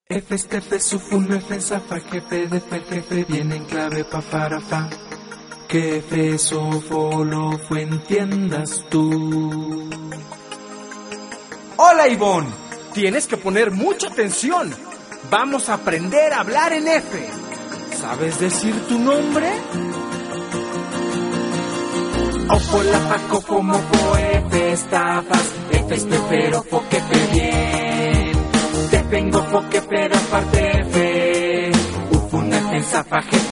F, estefe, sufun, F, zafa, jefe, defe, jefe, viene en clave, pa, para, fa. Que F, sofo, lo, fue, entiendas tú. Hola, Ivonne. Tienes que poner mucha atención. Vamos a aprender a hablar en F. ¿Sabes decir tu nombre? Ofo, la, fa, cofo, mofo, F, estafas, F, estefero, fo, que fe, bien. Te vengo, fo, que fe, aparte, F. Ufun, F, zafa, jefe,